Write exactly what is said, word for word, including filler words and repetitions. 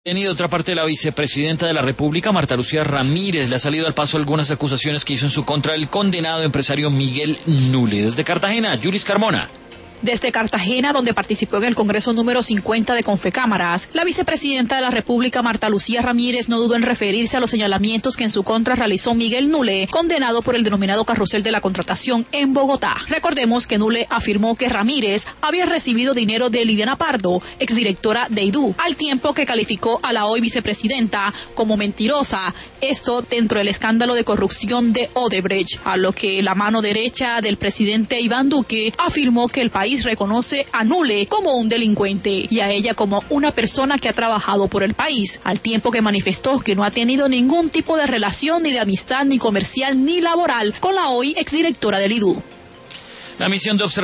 Y de otra parte, la vicepresidenta de la República, Marta Lucía Ramírez, le ha salido al paso algunas acusaciones que hizo en su contra el condenado empresario Miguel Nule. Desde Cartagena, Yulis Carmona. Desde Cartagena, donde participó en el Congreso número cincuenta de Confecámaras, la vicepresidenta de la República, Marta Lucía Ramírez, no dudó en referirse a los señalamientos que en su contra realizó Miguel Nule, condenado por el denominado carrusel de la contratación en Bogotá. Recordemos que Nule afirmó que Ramírez había recibido dinero de Liliana Pardo, exdirectora de I D U, al tiempo que calificó a la hoy vicepresidenta como mentirosa, esto dentro del escándalo de corrupción de Odebrecht, a lo que la mano derecha del presidente Iván Duque afirmó que el país reconoce a Nule como un delincuente y a ella como una persona que ha trabajado por el país, al tiempo que manifestó que no ha tenido ningún tipo de relación ni de amistad, ni comercial, ni laboral con la hoy exdirectora del I D U. La misión de observación